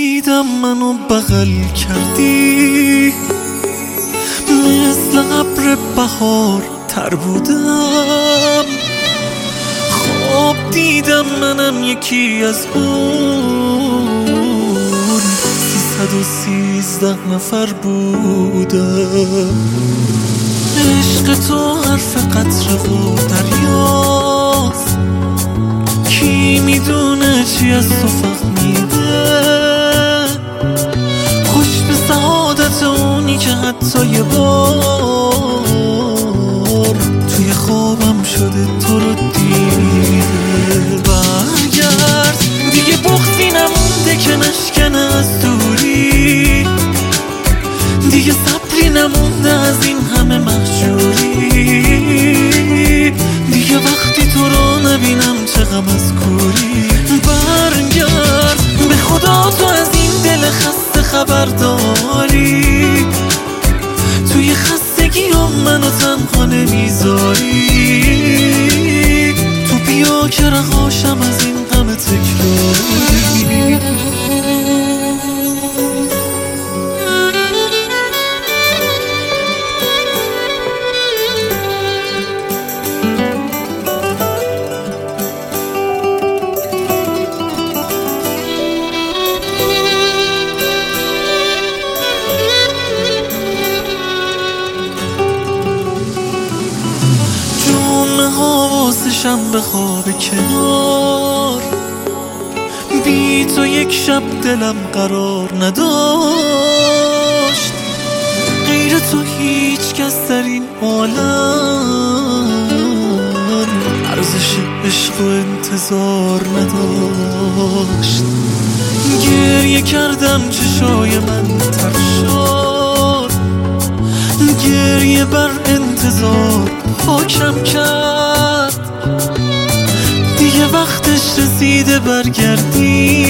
دیدم منو بغل کردی، مثل ابر بهار تر بودم. خواب دیدم منم یکی از اون 313 نفر بودم. عشق تو حرف قطره و دریاست، کی میدونه چی از تو فهمیده. خوش به سعادت اونی که حتی یه بار توی خوابم شده تو رو دیده. برگرد دیگه بغضی نمونده که نشکنه از دوری، دیگه صبری نمونده از این همه مهجوری، دیگه وقتی تو رو نبینم چه غم از کوری. برگرد به خدا تو از این دل خسته خبر داری، توی خستگیام منو تنها نمیذاری. تو بیا که رهاشم از این غم تکراری. حواسشم به خواب کنار، بی تو یک شب دلم قرار نداشت. غیر تو هیچ کس در این عالم ارزش عشق و انتظار نداشت. گریه کردم چشای من تر شد، گریه بر انتظار حاکم کرد. دیگه وقتش رسیده برگردی،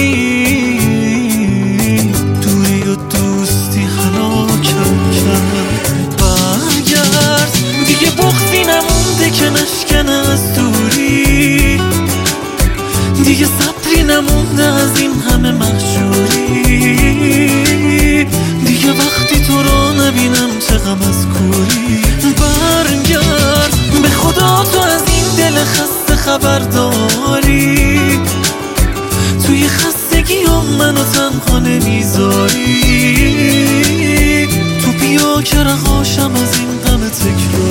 دوری و دوستی هلاکم کرد. برگرد دیگه بغضی نمونده که نشکنه از دوری، دیگه صبری نمونده از این همه مهجوری، دیگه وقتی تو رو نبینم چه غم از کوری. برگرد به خدا تو از این دل خسته خبر داری، توی خستگیام منو تنها نمیذاری. تو بیا که رهاشم از این غم تکراری.